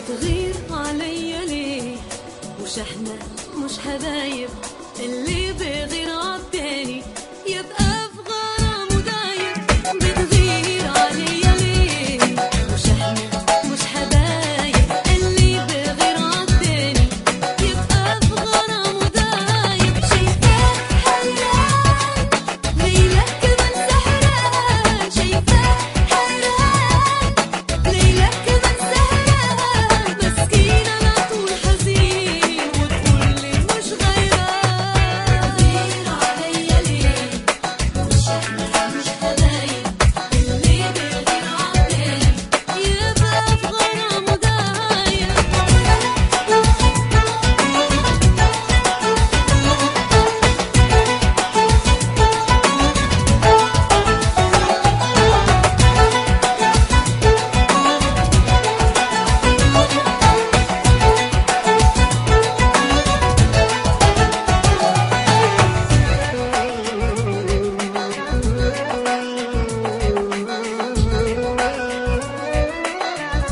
بتغير عليا ليه؟ مش احنا مش حبايب، اللي بيغير عالتاني يبقى في غرام ودايب. بتغير عليا ليه؟ مش احنا مش حبايب، اللي بيغير عالتاني يبقى في غرام ودايب. شايفاك حيران ليلك كمان سهران، شايفاك حيران ليلك كمان سهران. مسكين انا طول حزين وتقول لي مش غيران. بتغير عليا ليه؟ مش احنا مش حبايب، اللي بيغير عالتاني يبقى في غرام ودايب.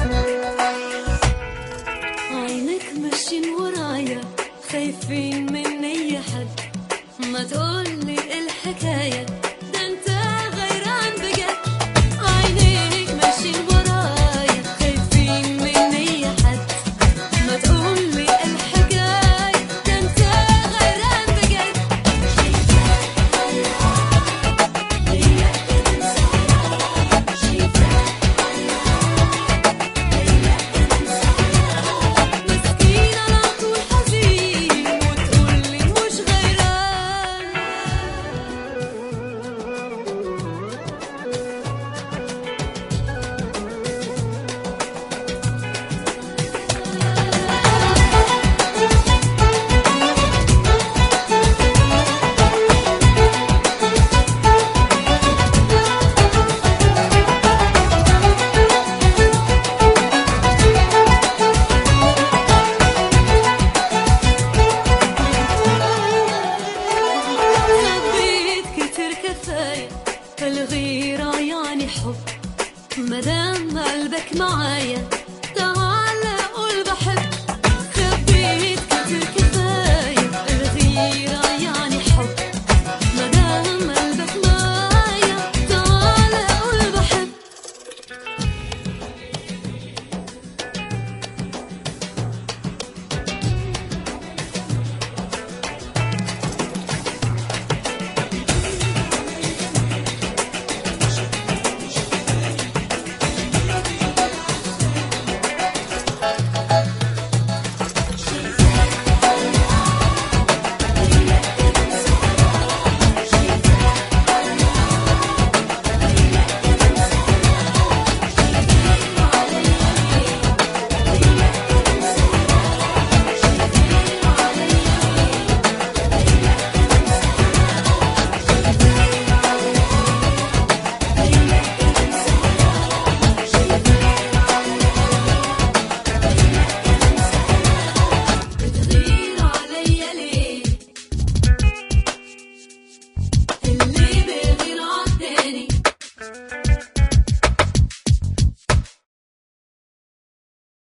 عينك ماشيين ورايا خايفين من